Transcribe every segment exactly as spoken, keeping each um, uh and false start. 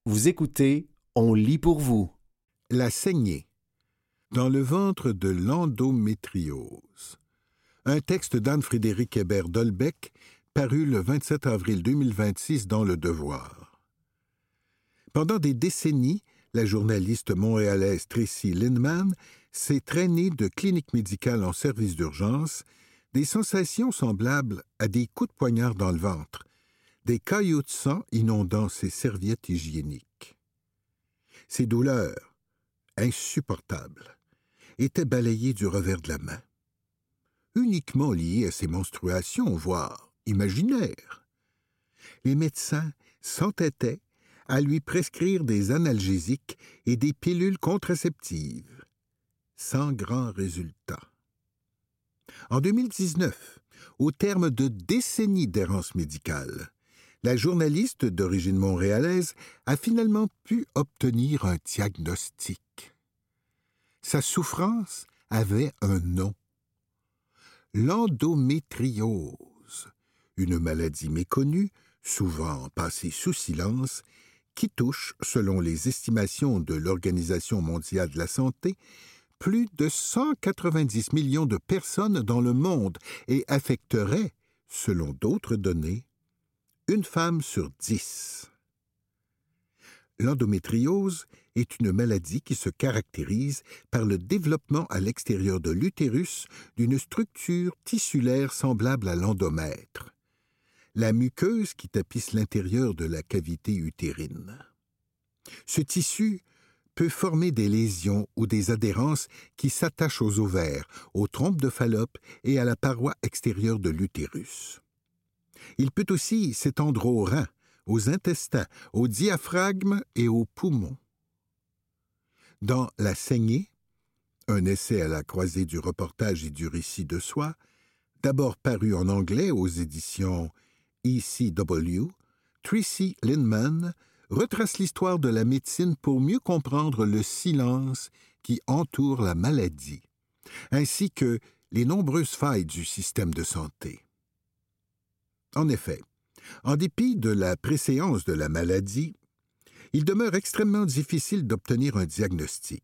Vous écoutez, on lit pour vous. La saignée. Dans le ventre de l'endométriose. Un texte d'Anne-Frédérique Hébert Dolbeck, paru le vingt-sept avril deux mille vingt-six dans Le Devoir. Pendant des décennies, la journaliste montréalaise Tracy Lindman s'est traînée de clinique médicale en service d'urgence des sensations semblables à des coups de poignard dans le ventre, des caillots de sang inondant ses serviettes hygiéniques. Ces douleurs, insupportables, étaient balayées du revers de la main, uniquement liées à ses menstruations, voire imaginaires. Les médecins s'entêtaient à lui prescrire des analgésiques et des pilules contraceptives, sans grand résultat. En deux mille dix-neuf, au terme de décennies d'errance médicale, la journaliste d'origine montréalaise a finalement pu obtenir un diagnostic. Sa souffrance avait un nom. L'endométriose, une maladie méconnue, souvent passée sous silence, qui touche, selon les estimations de l'Organisation mondiale de la santé, plus de cent quatre-vingt-dix millions de personnes dans le monde et affecterait, selon d'autres données, une femme sur dix. L'endométriose est une maladie qui se caractérise par le développement à l'extérieur de l'utérus d'une structure tissulaire semblable à l'endomètre, la muqueuse qui tapisse l'intérieur de la cavité utérine. Ce tissu peut former des lésions ou des adhérences qui s'attachent aux ovaires, aux trompes de Fallope et à la paroi extérieure de l'utérus. Il peut aussi s'étendre aux reins, aux intestins, au diaphragme et aux poumons. Dans La saignée, un essai à la croisée du reportage et du récit de soi, d'abord paru en anglais aux éditions E C W, Tracy Lindman retrace l'histoire de la médecine pour mieux comprendre le silence qui entoure la maladie, ainsi que les nombreuses failles du système de santé. En effet, en dépit de la préséance de la maladie, il demeure extrêmement difficile d'obtenir un diagnostic.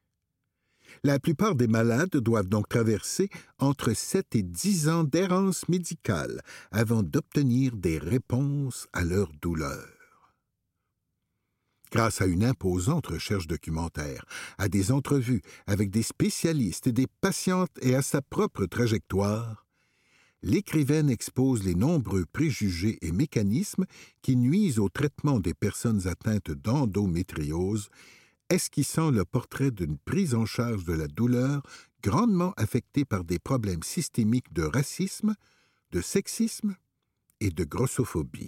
La plupart des malades doivent donc traverser entre sept et dix ans d'errance médicale avant d'obtenir des réponses à leurs douleurs. Grâce à une imposante recherche documentaire, à des entrevues avec des spécialistes et des patientes et à sa propre trajectoire, l'écrivaine expose les nombreux préjugés et mécanismes qui nuisent au traitement des personnes atteintes d'endométriose, esquissant le portrait d'une prise en charge de la douleur grandement affectée par des problèmes systémiques de racisme, de sexisme et de grossophobie.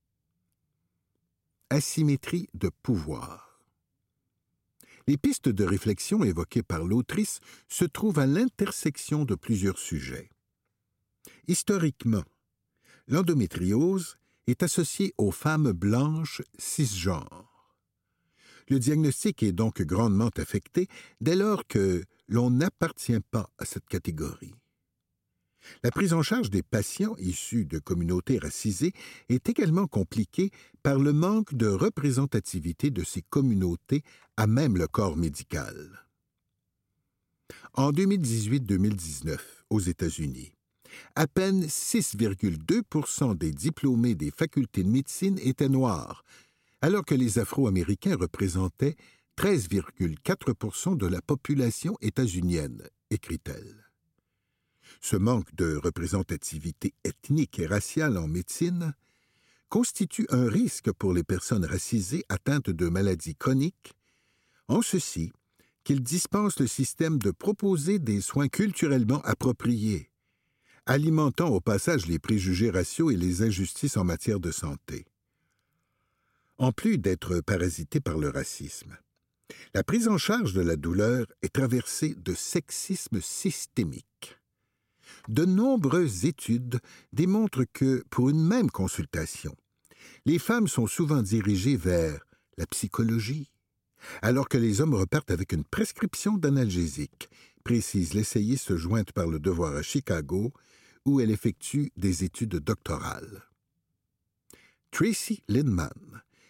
Asymétrie de pouvoir. Les pistes de réflexion évoquées par l'autrice se trouvent à l'intersection de plusieurs sujets. Historiquement, l'endométriose est associée aux femmes blanches cisgenres. Le diagnostic est donc grandement affecté dès lors que l'on n'appartient pas à cette catégorie. La prise en charge des patients issus de communautés racisées est également compliquée par le manque de représentativité de ces communautés à même le corps médical. En deux mille dix-huit deux mille dix-neuf, aux États-Unis, à peine six virgule deux pour cent des diplômés des facultés de médecine étaient noirs, alors que les Afro-Américains représentaient treize virgule quatre pour cent de la population états-unienne, écrit-elle. Ce manque de représentativité ethnique et raciale en médecine constitue un risque pour les personnes racisées atteintes de maladies chroniques, en ceci qu'il dispense le système de proposer des soins culturellement appropriés, alimentant au passage les préjugés raciaux et les injustices en matière de santé. En plus d'être parasité par le racisme, la prise en charge de la douleur est traversée de sexisme systémique. De nombreuses études démontrent que, pour une même consultation, les femmes sont souvent dirigées vers la psychologie, alors que les hommes repartent avec une prescription d'analgésiques, précise l'essayiste jointe par Le Devoir à Chicago, où elle effectue des études doctorales. Tracy Lindman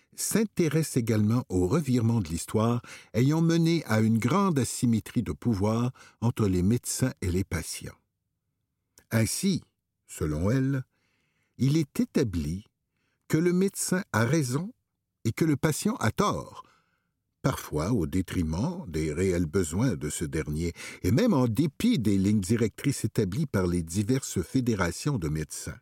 s'intéresse également au revirement de l'histoire ayant mené à une grande asymétrie de pouvoir entre les médecins et les patients. Ainsi, selon elle, il est établi que le médecin a raison et que le patient a tort, parfois au détriment des réels besoins de ce dernier, et même en dépit des lignes directrices établies par les diverses fédérations de médecins.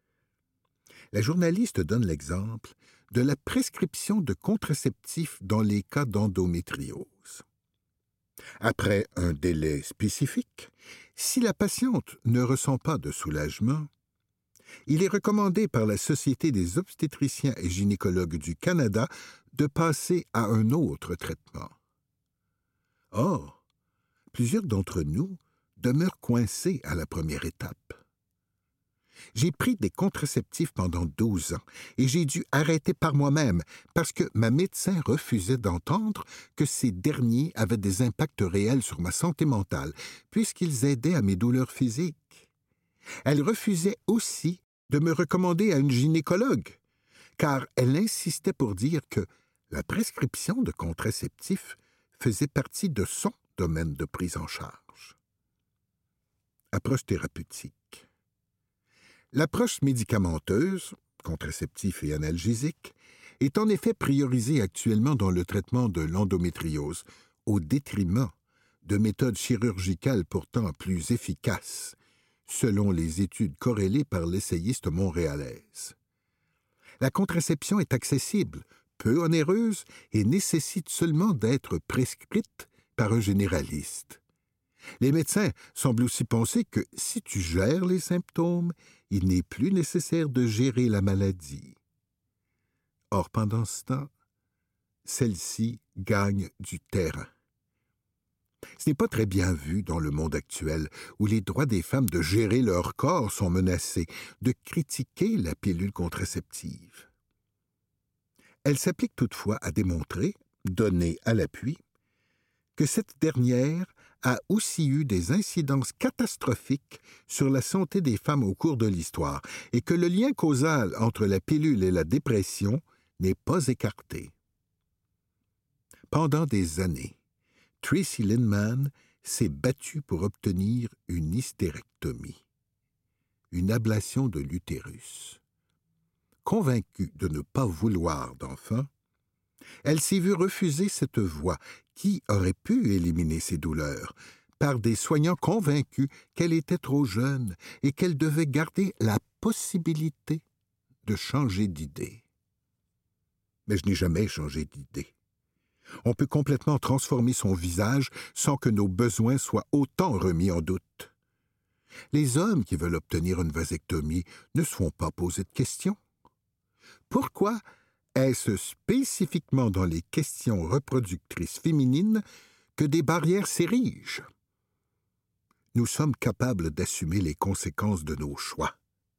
La journaliste donne l'exemple de la prescription de contraceptifs dans les cas d'endométriose. Après un délai spécifique, si la patiente ne ressent pas de soulagement, il est recommandé par la Société des obstétriciens et gynécologues du Canada de passer à un autre traitement. Or, plusieurs d'entre nous demeurent coincés à la première étape. J'ai pris des contraceptifs pendant douze ans et j'ai dû arrêter par moi-même parce que ma médecin refusait d'entendre que ces derniers avaient des impacts réels sur ma santé mentale puisqu'ils aidaient à mes douleurs physiques. Elle refusait aussi de me recommander à une gynécologue, car elle insistait pour dire que la prescription de contraceptifs faisait partie de son domaine de prise en charge. Approche thérapeutique. L'approche médicamenteuse, contraceptif et analgésique, est en effet priorisée actuellement dans le traitement de l'endométriose, au détriment de méthodes chirurgicales pourtant plus efficaces, selon les études corrélées par l'essayiste montréalaise. La contraception est accessible, peu onéreuse et nécessite seulement d'être prescrite par un généraliste. Les médecins semblent aussi penser que si tu gères les symptômes, il n'est plus nécessaire de gérer la maladie. Or, pendant ce temps, celle-ci gagne du terrain. Ce n'est pas très bien vu dans le monde actuel, où les droits des femmes de gérer leur corps sont menacés, de critiquer la pilule contraceptive. Elle s'applique toutefois à démontrer, données à l'appui, que cette dernière a aussi eu des incidences catastrophiques sur la santé des femmes au cours de l'histoire et que le lien causal entre la pilule et la dépression n'est pas écarté. Pendant des années, Tracy Lindman s'est battue pour obtenir une hystérectomie, une ablation de l'utérus. Convaincue de ne pas vouloir d'enfant, elle s'est vue refuser cette voie qui aurait pu éliminer ses douleurs par des soignants convaincus qu'elle était trop jeune et qu'elle devait garder la possibilité de changer d'idée. Mais je n'ai jamais changé d'idée. On peut complètement transformer son visage sans que nos besoins soient autant remis en doute. Les hommes qui veulent obtenir une vasectomie ne se font pas poser de questions. Pourquoi est-ce spécifiquement dans les questions reproductrices féminines que des barrières s'érigent? Nous sommes capables d'assumer les conséquences de nos choix.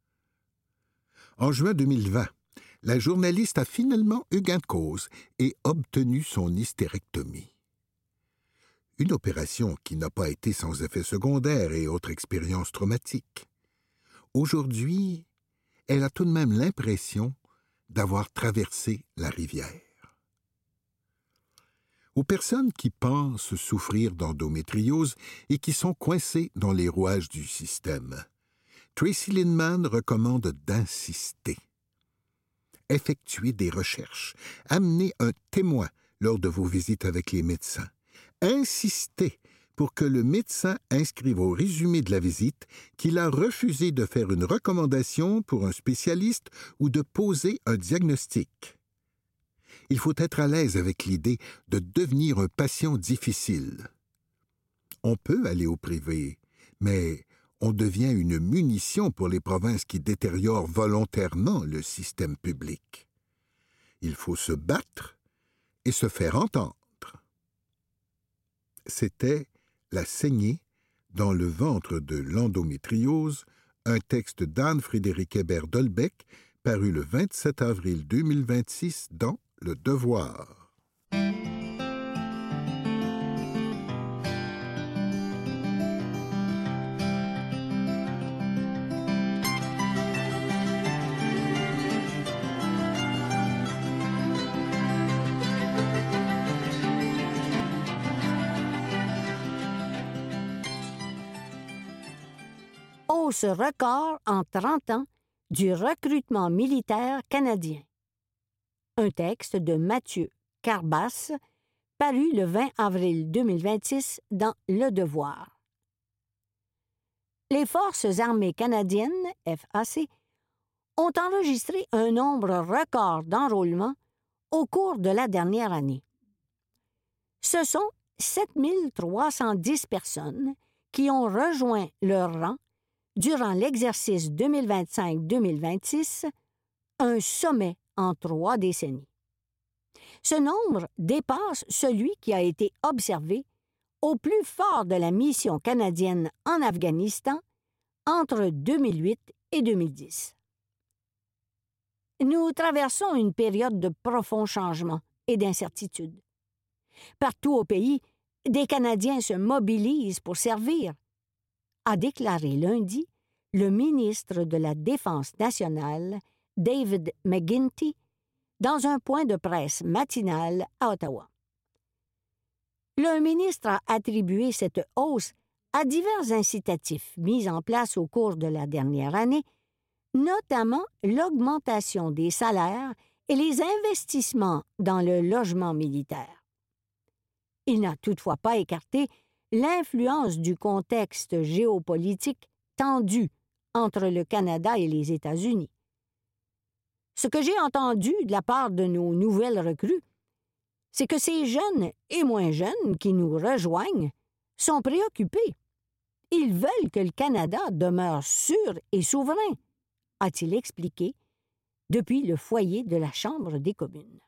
En juin deux mille vingt, la journaliste a finalement eu gain de cause et obtenu son hystérectomie. Une opération qui n'a pas été sans effets secondaires et autres expériences traumatiques. Aujourd'hui, elle a tout de même l'impression d'avoir traversé la rivière. Aux personnes qui pensent souffrir d'endométriose et qui sont coincées dans les rouages du système, Tracy Lindman recommande d'insister. Effectuez des recherches, amenez un témoin lors de vos visites avec les médecins. Insistez pour que le médecin inscrive au résumé de la visite qu'il a refusé de faire une recommandation pour un spécialiste ou de poser un diagnostic. Il faut être à l'aise avec l'idée de devenir un patient difficile. On peut aller au privé, mais on devient une munition pour les provinces qui détériorent volontairement le système public. Il faut se battre et se faire entendre. C'était La saignée dans le ventre de l'endométriose, un texte d'Anne-Frédérique Hébert-Dolbeck, paru le vingt-sept avril deux mille vingt-six dans Le Devoir. hausse record en trente ans du recrutement militaire canadien. Un texte de Mathieu Carbas, paru le vingt avril deux mille vingt-six dans Le Devoir. Les Forces armées canadiennes, F A C, ont enregistré un nombre record d'enrôlements au cours de la dernière année. Ce sont sept mille trois cent dix personnes qui ont rejoint leur rang durant l'exercice deux mille vingt-cinq deux mille vingt-six, un sommet en trois décennies. Ce nombre dépasse celui qui a été observé au plus fort de la mission canadienne en Afghanistan entre deux mille huit et deux mille dix. Nous traversons une période de profonds changements et d'incertitudes. Partout au pays, des Canadiens se mobilisent pour servir, a déclaré lundi le ministre de la Défense nationale, David McGuinty, dans un point de presse matinal à Ottawa. Le ministre a attribué cette hausse à divers incitatifs mis en place au cours de la dernière année, notamment l'augmentation des salaires et les investissements dans le logement militaire. Il n'a toutefois pas écarté l'influence du contexte géopolitique tendu entre le Canada et les États-Unis. Ce que j'ai entendu de la part de nos nouvelles recrues, c'est que ces jeunes et moins jeunes qui nous rejoignent sont préoccupés. Ils veulent que le Canada demeure sûr et souverain, a-t-il expliqué depuis le foyer de la Chambre des communes.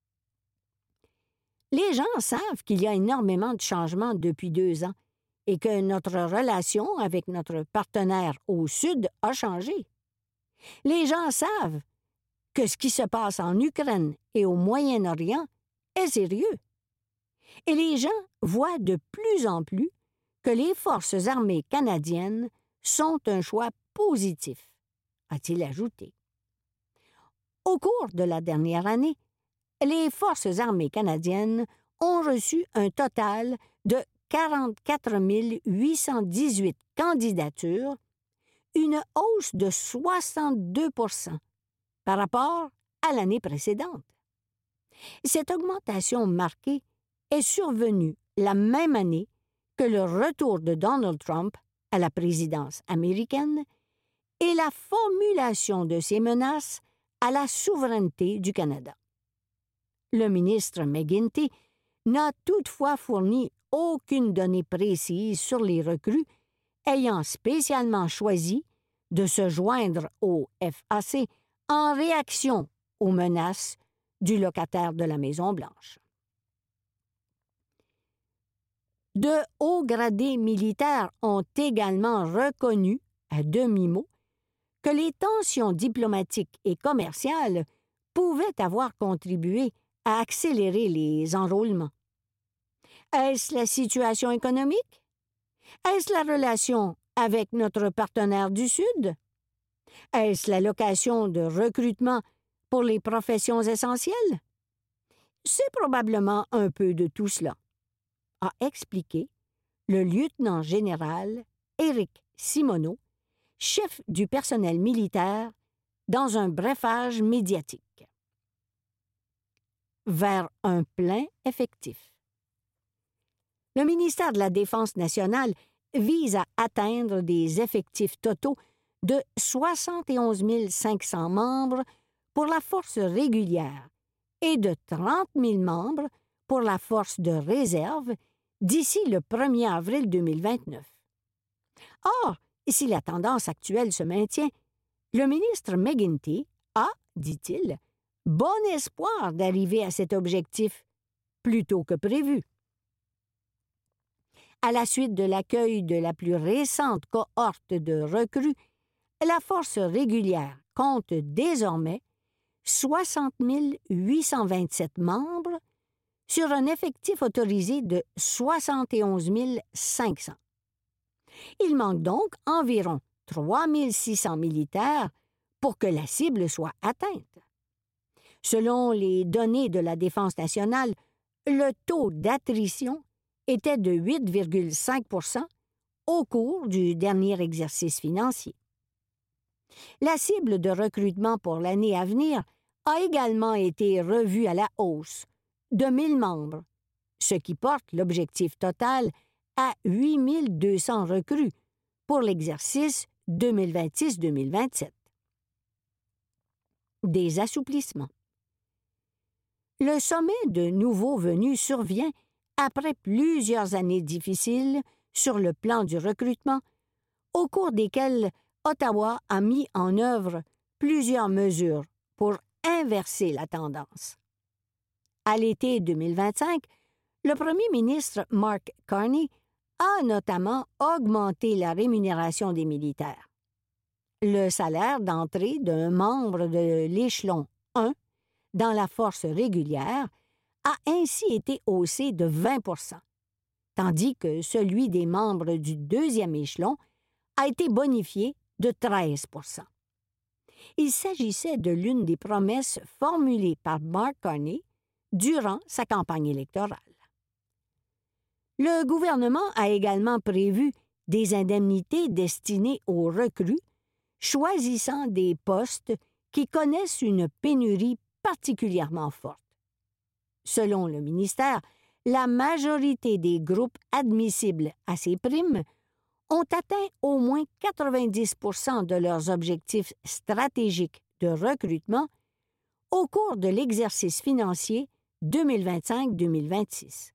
Les gens savent qu'il y a énormément de changements depuis deux ans et que notre relation avec notre partenaire au Sud a changé. Les gens savent que ce qui se passe en Ukraine et au Moyen-Orient est sérieux. Et les gens voient de plus en plus que les forces armées canadiennes sont un choix positif, a-t-il ajouté. Au cours de la dernière année, les forces armées canadiennes ont reçu un total de quarante-quatre mille huit cent dix-huit candidatures, une hausse de soixante-deux pour cent par rapport à l'année précédente. Cette augmentation marquée est survenue la même année que le retour de Donald Trump à la présidence américaine et la formulation de ses menaces à la souveraineté du Canada. Le ministre McGuinty n'a toutefois fourni aucune donnée précise sur les recrues ayant spécialement choisi de se joindre au F A C en réaction aux menaces du locataire de la Maison-Blanche. De hauts gradés militaires ont également reconnu, à demi-mot, que les tensions diplomatiques et commerciales pouvaient avoir contribué à accélérer les enrôlements. Est-ce la situation économique? Est-ce la relation avec notre partenaire du Sud? Est-ce l'allocation de recrutement pour les professions essentielles? C'est probablement un peu de tout cela, a expliqué le lieutenant général Éric Simoneau, chef du personnel militaire, dans un brefage médiatique. Vers un plein effectif. Le ministère de la Défense nationale vise à atteindre des effectifs totaux de soixante et onze mille cinq cents membres pour la force régulière et de trente mille membres pour la force de réserve d'ici le premier avril deux mille vingt-neuf. Or, si la tendance actuelle se maintient, le ministre McGuinty a, dit-il, bon espoir d'arriver à cet objectif plus tôt que prévu. À la suite de l'accueil de la plus récente cohorte de recrues, la force régulière compte désormais soixante mille huit cent vingt-sept membres sur un effectif autorisé de soixante et onze mille cinq cents. Il manque donc environ trois mille six cents militaires pour que la cible soit atteinte. Selon les données de la Défense nationale, le taux d'attrition était de huit virgule cinq pour cent au cours du dernier exercice financier. La cible de recrutement pour l'année à venir a également été revue à la hausse de mille membres, ce qui porte l'objectif total à huit mille deux cents recrues pour l'exercice deux mille vingt-six deux mille vingt-sept. Des assouplissements. Le sommet de nouveaux venus survient après plusieurs années difficiles sur le plan du recrutement, au cours desquelles Ottawa a mis en œuvre plusieurs mesures pour inverser la tendance. À l'été deux mille vingt-cinq, le premier ministre Mark Carney a notamment augmenté la rémunération des militaires. Le salaire d'entrée d'un membre de l'échelon un dans la force régulière a ainsi été haussé de vingt pour cent, tandis que celui des membres du deuxième échelon a été bonifié de treize pour cent. Il s'agissait de l'une des promesses formulées par Mark Carney durant sa campagne électorale. Le gouvernement a également prévu des indemnités destinées aux recrues, choisissant des postes qui connaissent une pénurie particulièrement forte. Selon le ministère, la majorité des groupes admissibles à ces primes ont atteint au moins quatre-vingt-dix pour cent de leurs objectifs stratégiques de recrutement au cours de l'exercice financier deux mille vingt-cinq deux mille vingt-six.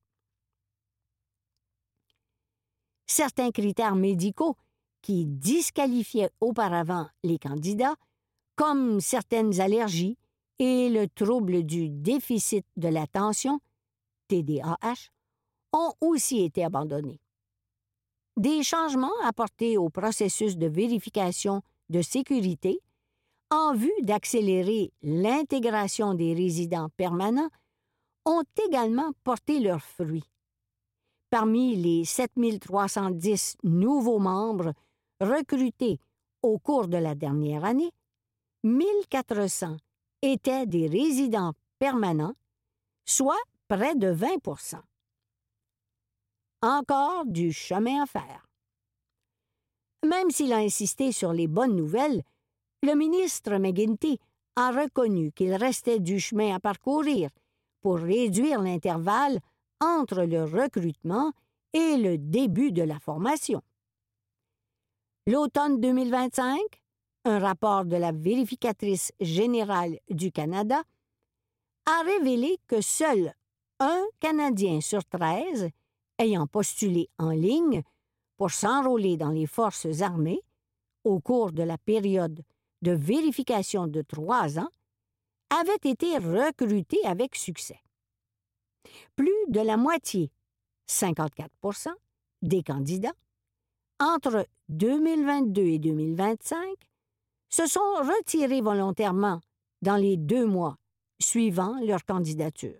Certains critères médicaux qui disqualifiaient auparavant les candidats, comme certaines allergies et le trouble du déficit de l'attention, T D A H, ont aussi été abandonnés. Des changements apportés au processus de vérification de sécurité en vue d'accélérer l'intégration des résidents permanents ont également porté leurs fruits. Parmi les sept mille trois cent dix nouveaux membres recrutés au cours de la dernière année, mille quatre cents étaient des résidents permanents, soit près de vingt pour cent. Encore du chemin à faire. Même s'il a insisté sur les bonnes nouvelles, le ministre McGuinty a reconnu qu'il restait du chemin à parcourir pour réduire l'intervalle entre le recrutement et le début de la formation. L'automne deux mille vingt-cinq, un rapport de la vérificatrice générale du Canada a révélé que seul un Canadien sur treize ayant postulé en ligne pour s'enrôler dans les forces armées au cours de la période de vérification de trois ans avait été recruté avec succès. Plus de la moitié, cinquante-quatre pour cent, des candidats, entre deux mille vingt-deux et deux mille vingt-cinq, se sont retirés volontairement dans les deux mois suivant leur candidature.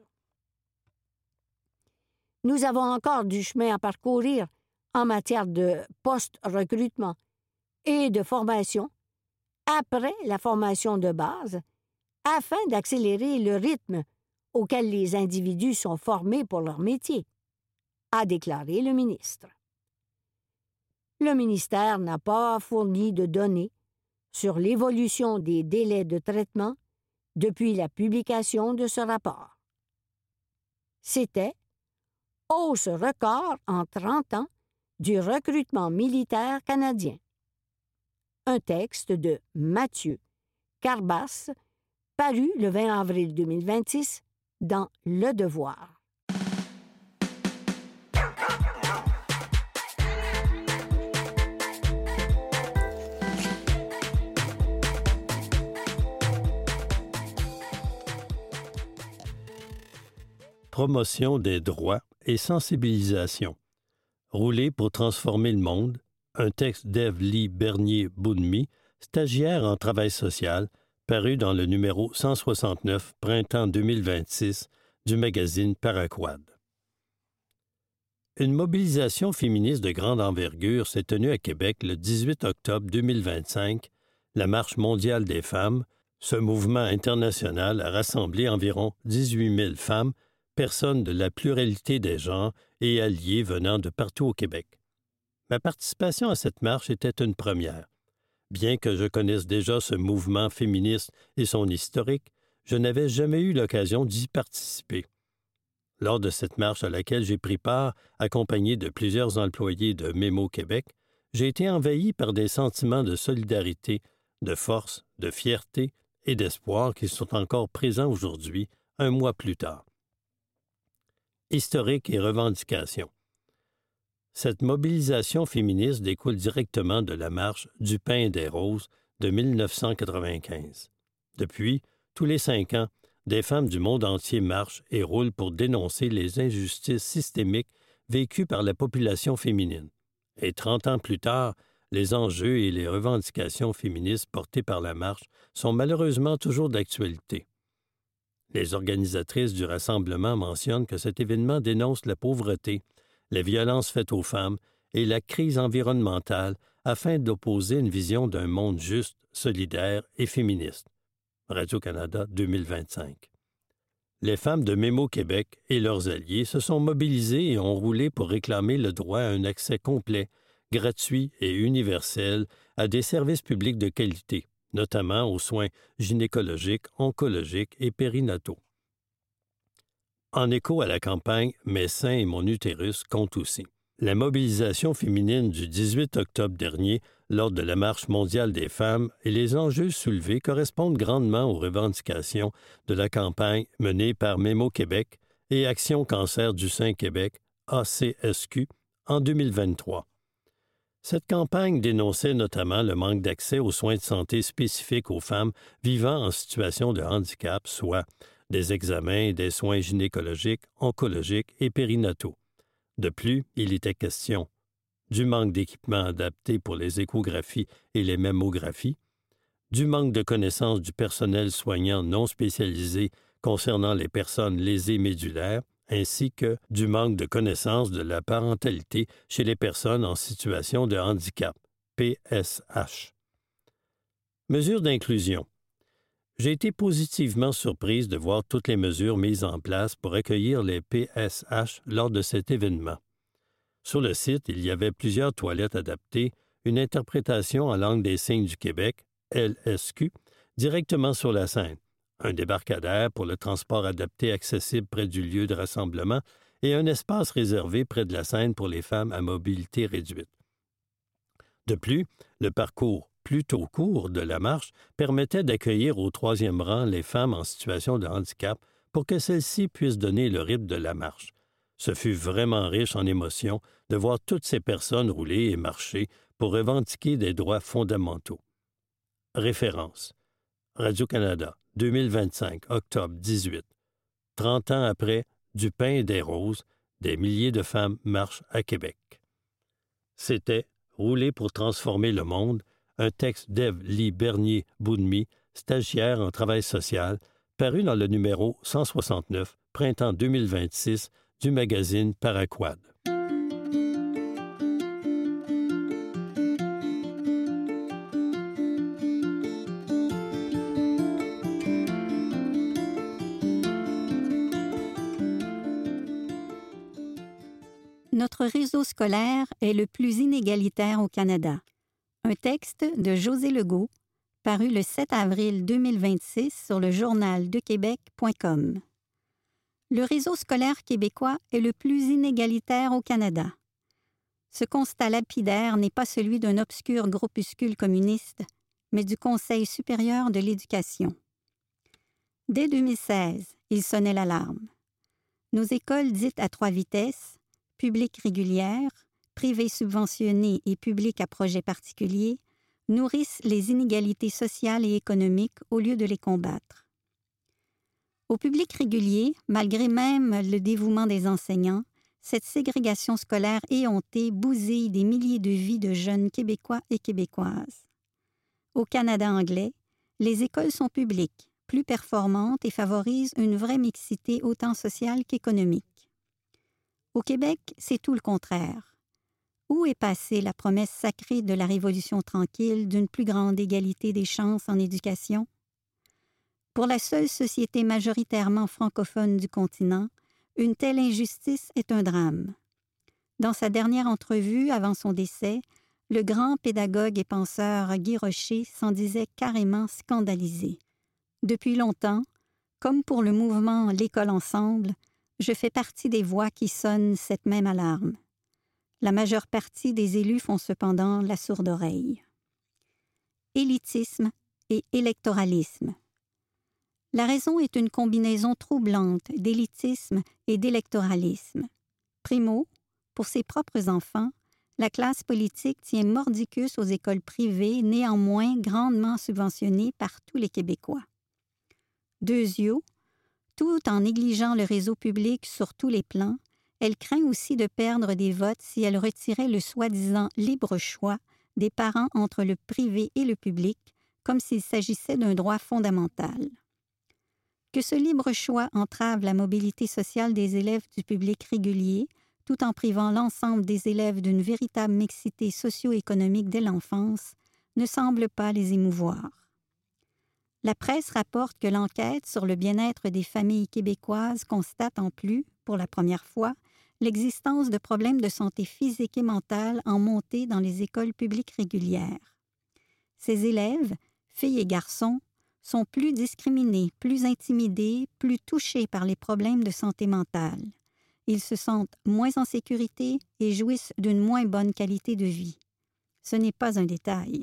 Nous avons encore du chemin à parcourir en matière de post-recrutement et de formation après la formation de base afin d'accélérer le rythme auquel les individus sont formés pour leur métier, a déclaré le ministre. Le ministère n'a pas fourni de données sur l'évolution des délais de traitement depuis la publication de ce rapport. C'était hausse record en trente ans du recrutement militaire canadien. Un texte de Mathieu Carbas, paru le vingt avril deux mille vingt-six dans Le Devoir. Promotion des droits et sensibilisation. Rouler pour transformer le monde, un texte d'Ève-Lie Bernier-Boudemy, stagiaire en travail social, paru dans le numéro cent soixante-neuf, printemps deux mille vingt-six, du magazine Paraquad. Une mobilisation féministe de grande envergure s'est tenue à Québec le dix-huit octobre deux mille vingt-cinq, la Marche mondiale des femmes. Ce mouvement international a rassemblé environ dix-huit mille femmes, personnes de la pluralité des genres et alliés venant de partout au Québec. Ma participation à cette marche était une première. Bien que je connaisse déjà ce mouvement féministe et son historique, je n'avais jamais eu l'occasion d'y participer. Lors de cette marche à laquelle j'ai pris part, accompagné de plusieurs employés de Mémo Québec, j'ai été envahi par des sentiments de solidarité, de force, de fierté et d'espoir qui sont encore présents aujourd'hui, un mois plus tard. Historique et revendication. Cette mobilisation féministe découle directement de la marche du pain et des roses de mille neuf cent quatre-vingt-quinze. Depuis, tous les cinq ans, des femmes du monde entier marchent et roulent pour dénoncer les injustices systémiques vécues par la population féminine. Et trente ans plus tard, les enjeux et les revendications féministes portées par la marche sont malheureusement toujours d'actualité. Les organisatrices du rassemblement mentionnent que cet événement dénonce la pauvreté, les violences faites aux femmes et la crise environnementale afin d'opposer une vision d'un monde juste, solidaire et féministe. Radio-Canada deux mille vingt-cinq. Les femmes de Mémo Québec et leurs alliés se sont mobilisées et ont roulé pour réclamer le droit à un accès complet, gratuit et universel à des services publics de qualité, notamment aux soins gynécologiques, oncologiques et périnataux. En écho à la campagne « Mes seins et mon utérus » compte aussi. La mobilisation féminine du dix-huit octobre dernier lors de la Marche mondiale des femmes et les enjeux soulevés correspondent grandement aux revendications de la campagne menée par Mémo Québec et Action Cancer du Sein Québec, A C S Q, en deux mille vingt-trois. Cette campagne dénonçait notamment le manque d'accès aux soins de santé spécifiques aux femmes vivant en situation de handicap, soit des examens et des soins gynécologiques, oncologiques et périnataux. De plus, il était question du manque d'équipements adaptés pour les échographies et les mammographies, du manque de connaissances du personnel soignant non spécialisé concernant les personnes lésées médulaires, ainsi que du manque de connaissances de la parentalité chez les personnes en situation de handicap, P S H. Mesures d'inclusion. J'ai été positivement surprise de voir toutes les mesures mises en place pour accueillir les P S H lors de cet événement. Sur le site, il y avait plusieurs toilettes adaptées, une interprétation en langue des signes du Québec, L S Q, directement sur la scène, un débarcadère pour le transport adapté accessible près du lieu de rassemblement et un espace réservé près de la scène pour les femmes à mobilité réduite. De plus, le parcours plutôt court de la marche permettait d'accueillir au troisième rang les femmes en situation de handicap pour que celles-ci puissent donner le rythme de la marche. Ce fut vraiment riche en émotions de voir toutes ces personnes rouler et marcher pour revendiquer des droits fondamentaux. Référence. Radio-Canada, deux mille vingt-cinq, octobre dix-huit. trente ans après, du pain et des roses, des milliers de femmes marchent à Québec. C'était « Rouler pour transformer le monde », un texte d'Ève-Lie Bernier-Boudemy, stagiaire en travail social, paru dans le numéro cent soixante-neuf, printemps deux mille vingt-six, du magazine Paraquad. Notre réseau scolaire est le plus inégalitaire au Canada. Un texte de José Legault, paru le sept avril deux mille vingt-six sur le journal de québec point com. Le réseau scolaire québécois est le plus inégalitaire au Canada. Ce constat lapidaire n'est pas celui d'un obscur groupuscule communiste, mais du Conseil supérieur de l'éducation. Dès deux mille seize, il sonnait l'alarme. Nos écoles dites à trois vitesses, publiques régulières, privées subventionnées et publiques à projet particulier, nourrissent les inégalités sociales et économiques au lieu de les combattre. Au public régulier, malgré même le dévouement des enseignants, cette ségrégation scolaire éhontée bousille des milliers de vies de jeunes Québécois et Québécoises. Au Canada anglais, les écoles sont publiques, plus performantes et favorisent une vraie mixité autant sociale qu'économique. Au Québec, c'est tout le contraire. Où est passée la promesse sacrée de la Révolution tranquille d'une plus grande égalité des chances en éducation? Pour la seule société majoritairement francophone du continent, une telle injustice est un drame. Dans sa dernière entrevue avant son décès, le grand pédagogue et penseur Guy Rocher s'en disait carrément scandalisé. Depuis longtemps, comme pour le mouvement L'École ensemble, je fais partie des voix qui sonnent cette même alarme. La majeure partie des élus font cependant la sourde oreille. Élitisme et électoralisme. La raison est une combinaison troublante d'élitisme et d'électoralisme. Primo, pour ses propres enfants, la classe politique tient mordicus aux écoles privées, néanmoins grandement subventionnées par tous les Québécois. Deuxièmement, tout en négligeant le réseau public sur tous les plans, elle craint aussi de perdre des votes si elle retirait le soi-disant libre choix des parents entre le privé et le public, comme s'il s'agissait d'un droit fondamental. Que ce libre choix entrave la mobilité sociale des élèves du public régulier, tout en privant l'ensemble des élèves d'une véritable mixité socio-économique dès l'enfance, ne semble pas les émouvoir. La presse rapporte que l'enquête sur le bien-être des familles québécoises constate en plus, pour la première fois, l'existence de problèmes de santé physique et mentale en montée dans les écoles publiques régulières. Ces élèves, filles et garçons, sont plus discriminés, plus intimidés, plus touchés par les problèmes de santé mentale. Ils se sentent moins en sécurité et jouissent d'une moins bonne qualité de vie. Ce n'est pas un détail.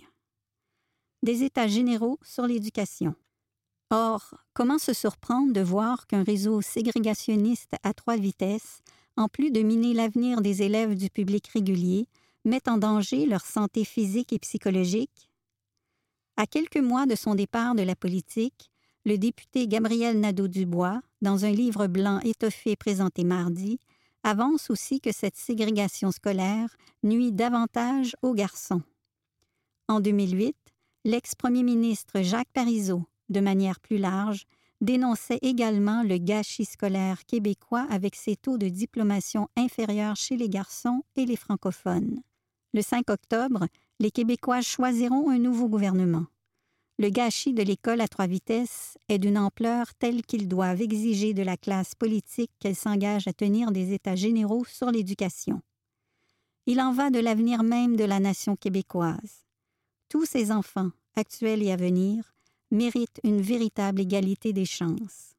Des états généraux sur l'éducation. Or, comment se surprendre de voir qu'un réseau ségrégationniste à trois vitesses, en plus de miner l'avenir des élèves du public régulier, met en danger leur santé physique et psychologique? À quelques mois de son départ de la politique, le député Gabriel Nadeau-Dubois, dans un livre blanc étoffé présenté mardi, avance aussi que cette ségrégation scolaire nuit davantage aux garçons. En deux mille huit, l'ex-premier ministre Jacques Parizeau, de manière plus large, dénonçait également le gâchis scolaire québécois avec ses taux de diplomation inférieurs chez les garçons et les francophones. Le cinq octobre, les Québécois choisiront un nouveau gouvernement. Le gâchis de l'école à trois vitesses est d'une ampleur telle qu'ils doivent exiger de la classe politique qu'elle s'engage à tenir des états généraux sur l'éducation. Il en va de l'avenir même de la nation québécoise. Tous ces enfants, actuels et à venir, méritent une véritable égalité des chances.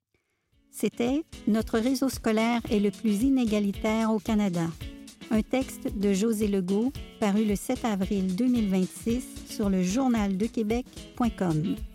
C'était « Notre réseau scolaire est le plus inégalitaire au Canada », un texte de José Legault paru le sept avril deux mille vingt-six sur le journal de québec point com.